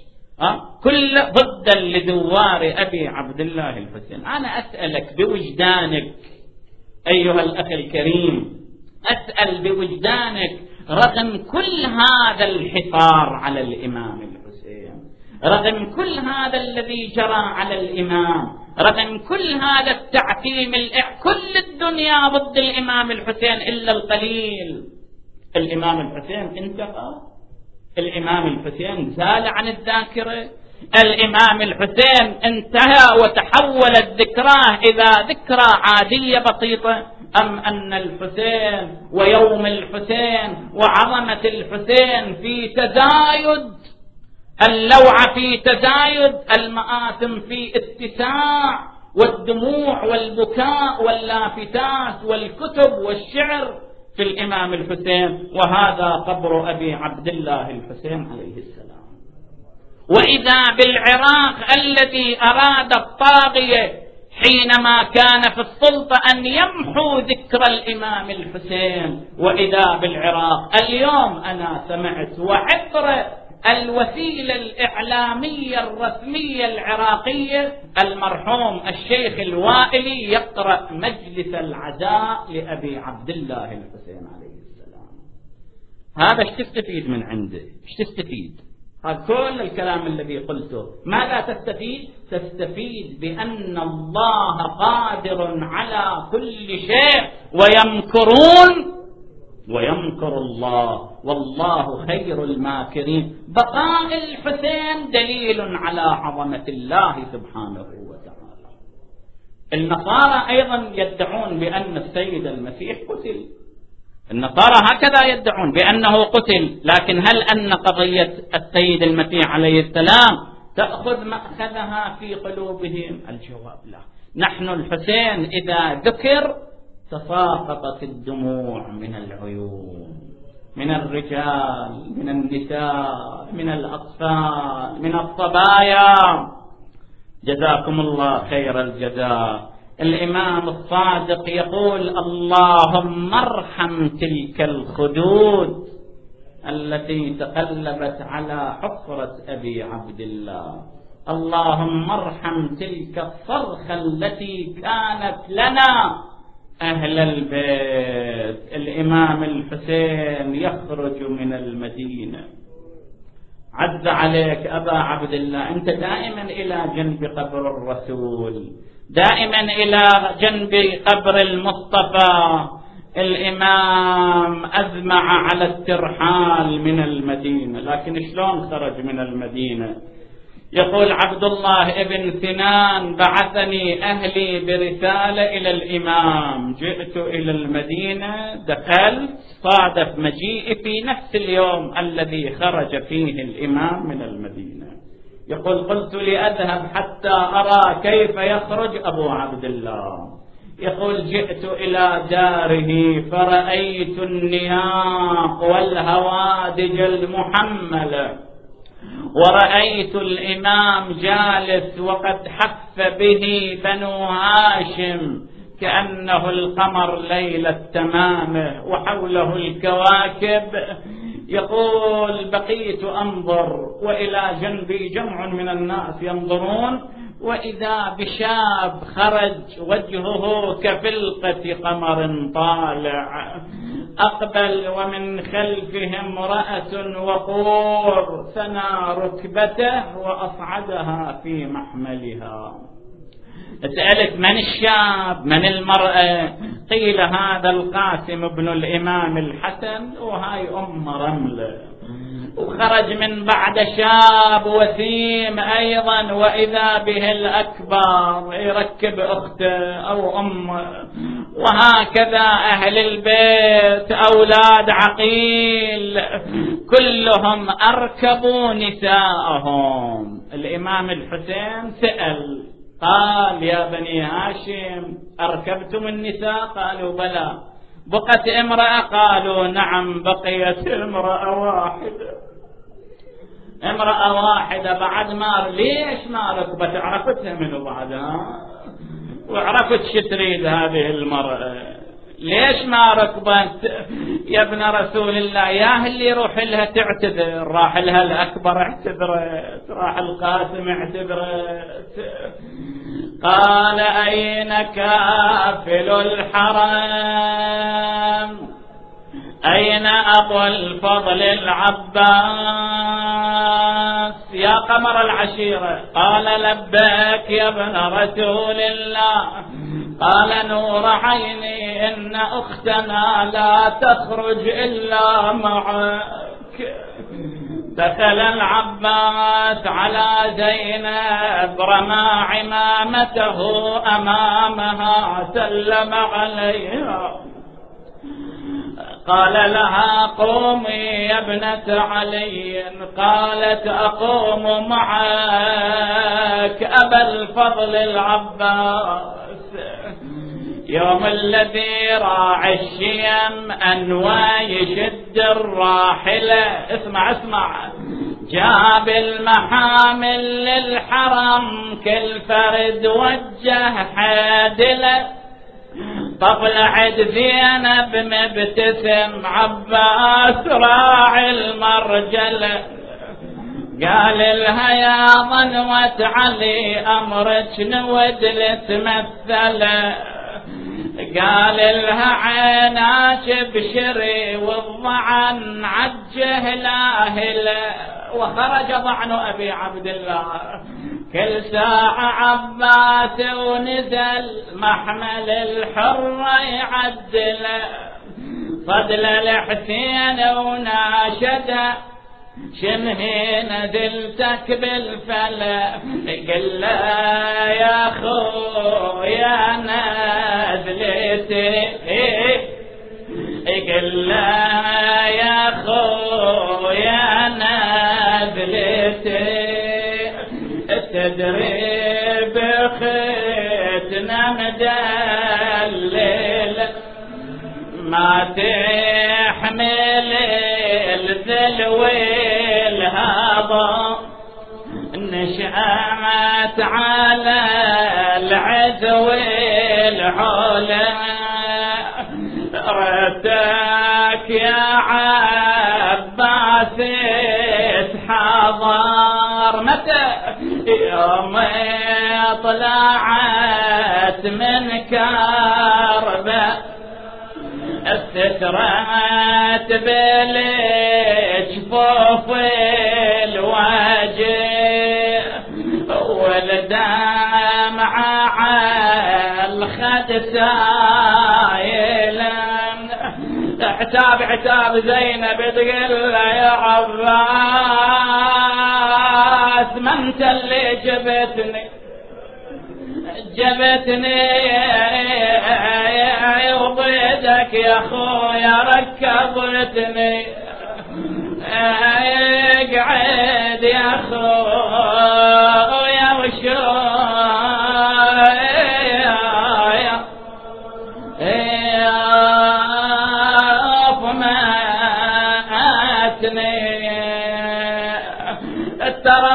كل ضد لدوار أبي عبد الله الحسين. أنا أسألك بوجدانك أيها الأخ الكريم، أسأل بوجدانك، رغم كل هذا الحصار على الإمام الحسين، رغم كل هذا الذي جرى على الإمام، رغم كل هذا التعتيم، كل الدنيا ضد الإمام الحسين إلا القليل. الإمام الحسين انتهى، الإمام الحسين زال عن الذاكرة، الإمام الحسين انتهى وتحولت ذكراه إلى ذكرى عادية بسيطة، أم أن الحسين ويوم الحسين وعظمة الحسين في تزايد، اللوعة في تزايد، المآثم في اتساع، والدموع والبكاء واللافتات والكتب والشعر في الإمام الحسين. وهذا قبر أبي عبد الله الحسين عليه السلام. وإذا بالعراق الذي أراد الطاغية حينما كان في السلطة أن يمحو ذكر الإمام الحسين، وإذا بالعراق اليوم أنا سمعت وعبر الوسيلة الإعلامية الرسمية العراقية المرحوم الشيخ الوائلي يقرأ مجلس العزاء لأبي عبد الله الحسين عليه السلام. هذا ايش تستفيد من عنده؟ ايش تستفيد؟ هذا كل الكلام الذي قلته ماذا تستفيد؟ تستفيد بأن الله قادر على كل شيء، ويمكرون ويمكر الله والله خير الماكرين. بقاء الحسين دليل على عظمة الله سبحانه وتعالى. النصارى أيضا يدعون بأن السيد المسيح قتل، النصارى هكذا يدعون بأنه قتل، لكن هل أن قضية السيد المسيح عليه السلام تأخذ مأخذها في قلوبهم؟ الجواب لا. نحن الحسين إذا ذكر تساقطت الدموع من العيون، من الرجال، من النساء، من الأطفال، من الصبايا. جزاكم الله خير الجزاء. الإمام الصادق يقول: اللهم ارحم تلك الخدود التي تقلبت على حفرة أبي عبد الله، اللهم ارحم تلك الصرخة التي كانت لنا أهل البيت. الإمام الحسين يخرج من المدينة. عز عليك أبا عبد الله، أنت دائما إلى جنب قبر الرسول، دائما إلى جنب قبر المصطفى. الإمام أزمع على الترحال من المدينة، لكن شلون خرج من المدينة؟ يقول عبد الله ابن سنان: بعثني أهلي برسالة إلى الإمام، جئت إلى المدينة، دخلت، صادف مجيئي في نفس اليوم الذي خرج فيه الإمام من المدينة. يقول: قلت لأذهب حتى أرى كيف يخرج أبو عبد الله. يقول: جئت إلى داره فرأيت النياق والهوادج المحملة، ورأيت الإمام جالس وقد حف به بنو هاشم كأنه القمر ليلة تمامه وحوله الكواكب. يقول: بقيت أنظر وإلى جنبي جمع من الناس ينظرون، وإذا بشاب خرج وجهه كفلقة قمر طالع، أقبل ومن خلفهم رأس وقور، ثنى ركبته وأصعدها في محملها. سألت: من الشاب؟ من المرأة؟ قيل: هذا القاسم ابن الإمام الحسن، وهاي أم رملة. وخرج من بعد شاب وسيم أيضا، وإذا به الأكبر يركب أخته أو أمه. وهكذا أهل البيت أولاد عقيل كلهم أركبوا نساءهم. الإمام الحسين سأل قال: يا بني هاشم أركبتم النساء؟ قالوا: بلى. بقت امرأة؟ قالوا: نعم، بقيت امرأة واحدة. امرأة واحدة بعد ما. ليش ما ركبت؟ عرفتها منه بعدها، وعرفت شو تريد هذه المرأة. ليش ما ركبت يا ابن رسول الله؟ يا اللي يروح لها تعتذر، راح لها الأكبر اعتذرت، راح القاسم اعتذرت. قال: أين كافل الحرم؟ أين أبو الفضل العباس يا قمر العشيرة؟ قال: لبيك يا ابن رسول الله. قال: نور عيني، إن أختنا لا تخرج إلا معك. دخل العباس على زينب، رمى عمامته أمامها، سلم عليها، قال لها: قومي يا ابنة علي. قالت: أقوم معك أبا الفضل العباس. يوم الذي راعي الشيم أنوى يشد الراحلة، اسمع، جاب المحامل للحرم، كل فرد وجه حادله. طلعت زينب مبتسم، عباس راعي المرجله، قال لها: يا ضنوة علي أمرك نود لتمثل. قال لها عيناك بشري والضعن عجه لاهله. وخرج ضعن أبي عبد الله كل ساعة عباس ونزل محمل الحرة يعدل فضل الحسين وناشده شمهي نزلتك بالفلا. قل يا خويا نزلتي قل يا خويا نزلتي تدري بختنا مدلل ما تحمل الذل والهضا نشأت على العز والعلا. ردك يا عباس تحضر متى يوم طلعت من كربة استترت بالجفوف الوجه والدمع على الخد سايلا. عتاب زينب تقول يا عباس ما انت اللي جبتني وبيدك يا خويا ركبتني. اقعد يا خويا وشويا فماتني ترى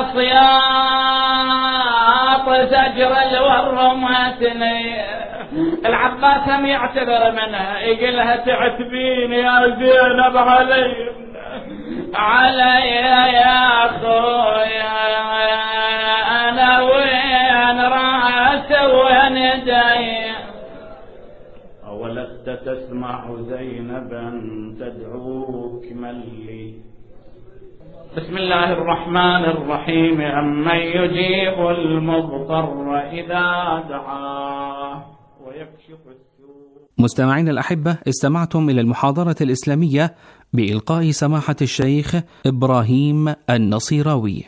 صياط زجر الورماتني. العباس هم يعتذر منها يقولها تعتبين يا زينب علي يا خويا انا وين راس وين يدي. أولست تسمع زينبا تدعوك من لي. بسم الله الرحمن الرحيم. أمن يجيب المضطر إذا دعاه ويكشف السوء. مستمعين الأحبة، استمعتم إلى المحاضرة الإسلامية بإلقاء سماحة الشيخ إبراهيم النصيراوي.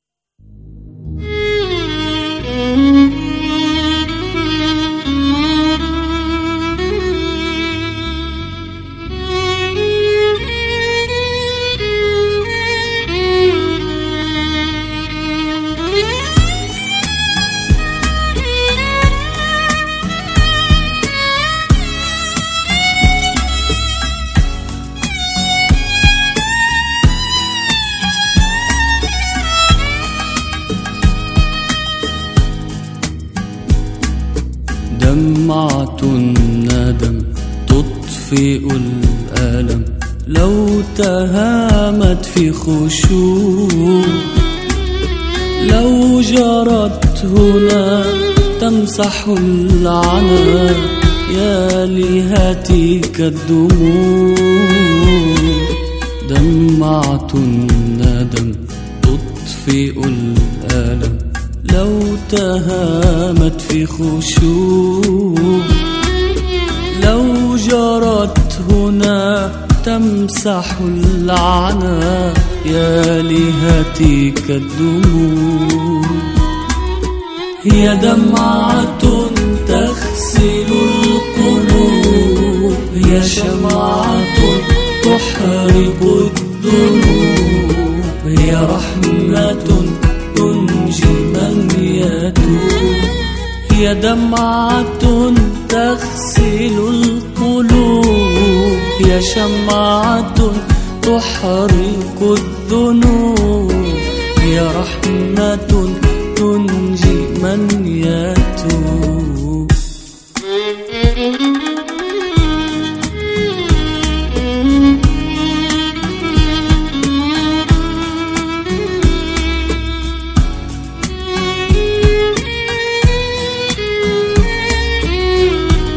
دمعة الندم تطفئ الألم لو تهامت في خشوع، لو جرت هنا تمسح العنا يا لهاتك الدموع. دمعة الندم تطفئ الألم لو تهامت في خشوع، لو جرت هنا تمسح العنا يا لهاتك الدموع. هي دمعة تغسل القلوب، هي شمعة تحرق الذنوب، هي رحمة تنجي من يتوب. هي دمعة تغسل القلوب، هي شمعة تحرق الذنوب، هي رحمة تنجي من يتوب.